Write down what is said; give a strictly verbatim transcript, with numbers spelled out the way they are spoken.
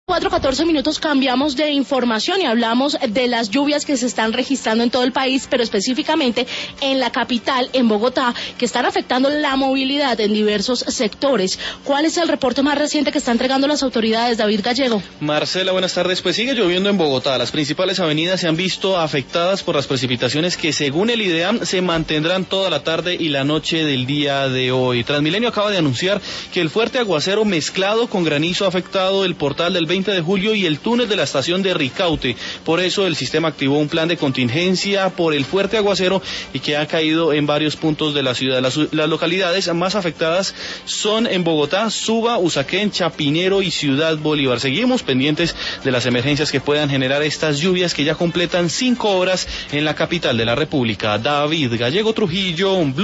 cuatro catorce minutos cambiamos de información y hablamos de las lluvias que se están registrando en todo el país, pero específicamente en la capital, en Bogotá, que están afectando la movilidad en diversos sectores. ¿Cuál es el reporte más reciente que están entregando las autoridades, David Gallego? Marcela, buenas tardes. Pues sigue lloviendo en Bogotá. Las principales avenidas se han visto afectadas por las precipitaciones que, según el IDEAM, se mantendrán toda la tarde y la noche del día de hoy. Transmilenio acaba de anunciar que el fuerte aguacero mezclado con granizo ha afectado el portal del veinte de julio y el túnel de la estación de Ricaute. Por eso el sistema activó un plan de contingencia por el fuerte aguacero y que ha caído en varios puntos de la ciudad. Las, las localidades más afectadas son en Bogotá, Suba, Usaquén, Chapinero y Ciudad Bolívar. Seguimos pendientes de las emergencias que puedan generar estas lluvias que ya completan cinco horas en la capital de la República. David Gallego Trujillo, Blue.